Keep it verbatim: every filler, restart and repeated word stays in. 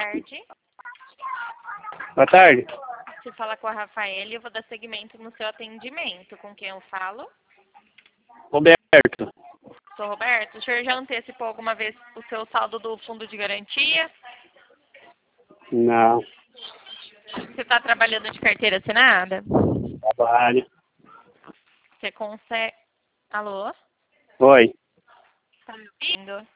tarde. Boa tarde. Você fala com a Rafaela e eu vou dar seguimento no seu atendimento. Com quem eu falo? Roberto. Sou Roberto. O senhor já antecipou alguma vez o seu saldo do fundo de garantia? Não. Você está trabalhando de carteira assinada? Trabalho. Você consegue... Alô? Oi. Tá me ouvindo?